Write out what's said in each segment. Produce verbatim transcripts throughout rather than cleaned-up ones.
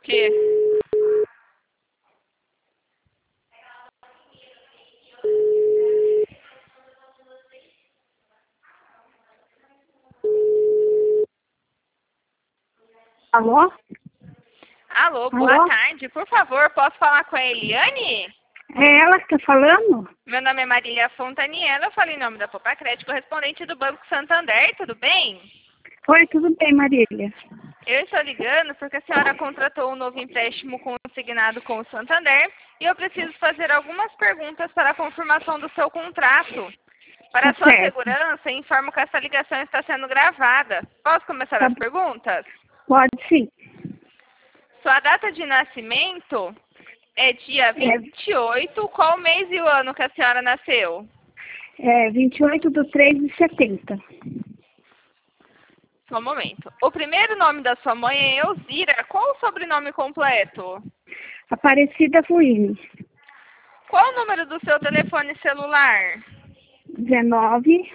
quê? Alô? Alô, boa Alô? tarde. Por favor, posso falar com a Eliane? É ela que está falando? Meu nome é Marília Fontaniela, eu falo em nome da Popacred, correspondente do Banco Santander, tudo bem? Oi, tudo bem, Marília? Eu estou ligando porque a senhora contratou um novo empréstimo consignado com o Santander e eu preciso fazer algumas perguntas para a confirmação do seu contrato. Para Tá sua certo. segurança, informo que essa ligação está sendo gravada. Posso começar Tá, as perguntas? pode sim. Sua data de nascimento é dia vinte e oito. Qual mês e o ano que a senhora nasceu? É, é vinte e oito de três de setenta. Só um momento. O primeiro nome da sua mãe é Elzira. Qual o sobrenome completo? Aparecida Fuini. Qual o número do seu telefone celular? dezenove,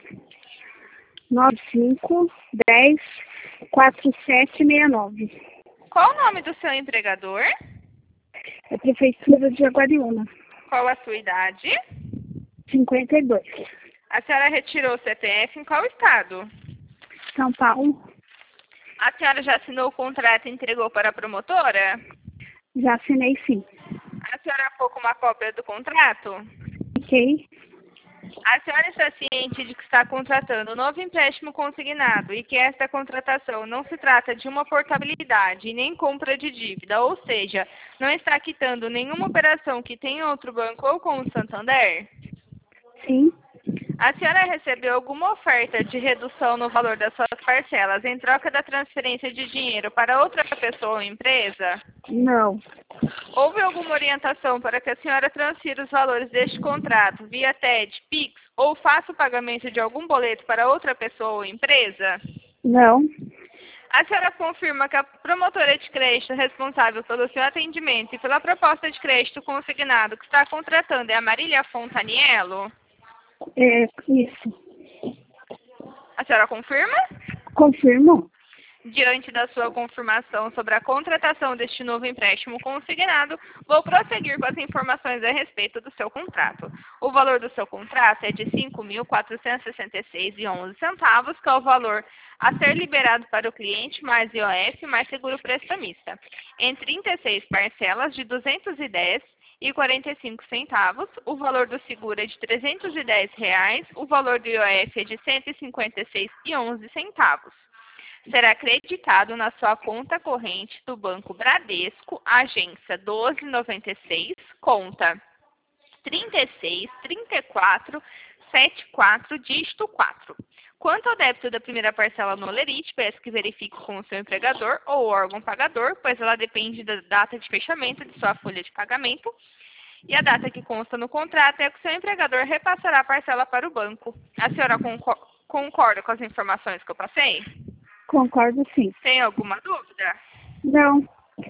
noventa e cinco, dez, quarenta e sete sessenta e nove. Qual o nome do seu empregador? É Prefeitura de Jaguariúna. Qual a sua idade? cinquenta e dois. A senhora retirou o C P F em qual estado? São Paulo. A senhora já assinou o contrato e entregou para a promotora? Já assinei sim. A senhora ficou com uma cópia do contrato? Ok? A senhora está ciente de que está contratando um novo empréstimo consignado e que esta contratação não se trata de uma portabilidade e nem compra de dívida, ou seja, não está quitando nenhuma operação que tenha outro banco ou com o Santander? Sim. A senhora recebeu alguma oferta de redução no valor das suas parcelas em troca da transferência de dinheiro para outra pessoa ou empresa? Não. Houve alguma orientação para que a senhora transfira os valores deste contrato via T E D, Pix ou faça o pagamento de algum boleto para outra pessoa ou empresa? Não. A senhora confirma que a promotora de crédito responsável pelo seu atendimento e pela proposta de crédito consignado que está contratando é a Marília Fontaniello? É isso. A senhora confirma? Confirmo? Diante da sua confirmação sobre a contratação deste novo empréstimo consignado, vou prosseguir com as informações a respeito do seu contrato. O valor do seu contrato é de cinco mil quatrocentos e sessenta e seis reais e onze centavos, que é o valor a ser liberado para o cliente, mais I O F, mais seguro prestamista, em trinta e seis parcelas de duzentos e dez reais e quarenta e cinco centavos, o valor do seguro é de trezentos e dez reais, o valor do I O F é de cento e cinquenta e seis reais e onze centavos. Será creditado na sua conta corrente do Banco Bradesco, agência doze noventa e seis, conta trinta e seis, trinta e quatro, setenta e quatro, dígito quatro. Quanto ao débito da primeira parcela no Olerite, peço que verifique com o seu empregador ou órgão pagador, pois ela depende da data de fechamento de sua folha de pagamento. E a data que consta no contrato é que o seu empregador repassará a parcela para o banco. A senhora concorda com as informações que eu passei? Concordo sim. Tem alguma dúvida? Não.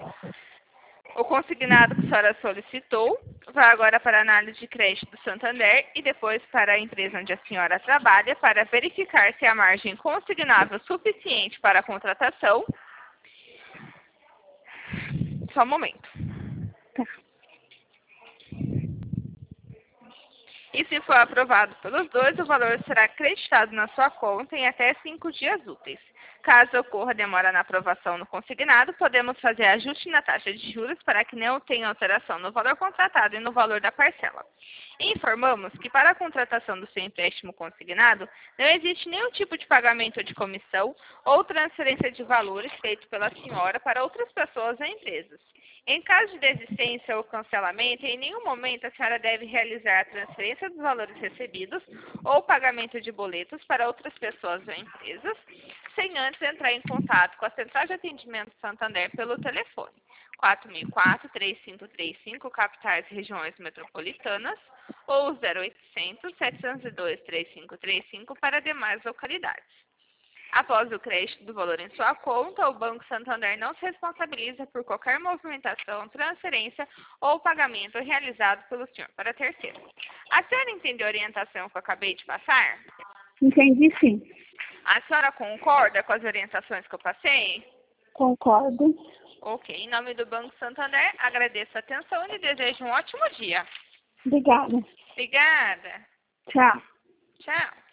O consignado que a senhora solicitou vai agora para a análise de crédito do Santander e depois para a empresa onde a senhora trabalha para verificar se a margem consignável é suficiente para a contratação. Só um momento. Tá. E se for aprovado pelos dois, o valor será acreditado na sua conta em até cinco dias úteis. Caso ocorra demora na aprovação no consignado, podemos fazer ajuste na taxa de juros para que não tenha alteração no valor contratado e no valor da parcela. E informamos que para a contratação do seu empréstimo consignado, não existe nenhum tipo de pagamento de comissão ou transferência de valores feito pela senhora para outras pessoas ou empresas. Em caso de desistência ou cancelamento, em nenhum momento a senhora deve realizar a transferência dos valores recebidos ou pagamento de boletos para outras pessoas ou empresas, sem antes entrar em contato com a Central de Atendimento Santander pelo telefone quatro mil e quatro, três cinco três cinco, capitais e regiões metropolitanas, ou zero oitocentos, setecentos e dois, três cinco três cinco para demais localidades. Após o crédito do valor em sua conta, o Banco Santander não se responsabiliza por qualquer movimentação, transferência ou pagamento realizado pelo senhor para terceiro. A senhora entendeu a orientação que eu acabei de passar? Entendi sim. A senhora concorda com as orientações que eu passei? Concordo. Ok, em nome do Banco Santander, agradeço a atenção e lhe desejo um ótimo dia. Obrigada. Obrigada. Tchau. Tchau.